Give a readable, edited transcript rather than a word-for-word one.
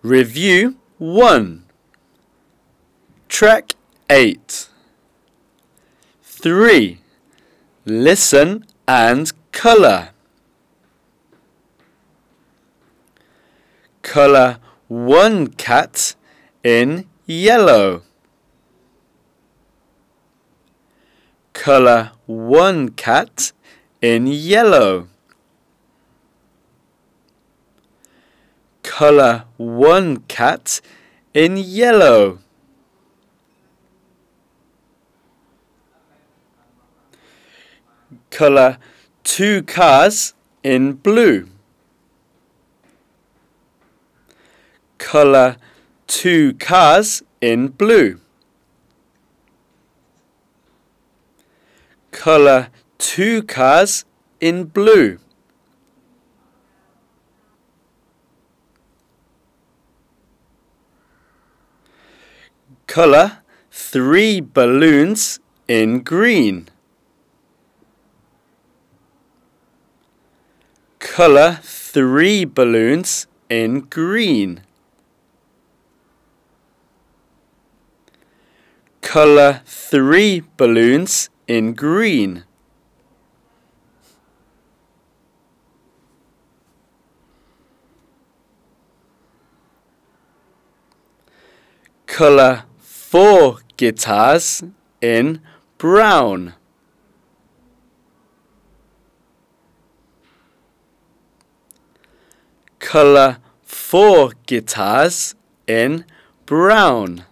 Review 1. Track 8. 3. Listen and colour. Colour one cat in yellow. Colour one cat in yellow. Colour one cat in yellow. Colour two cars in blue. Colour two cars in blue. Colour two cars in blue. Colour three balloons in green. Colour three balloons in green. Colour three balloons in green. Colour four guitars in brown. Colour four guitars in brown.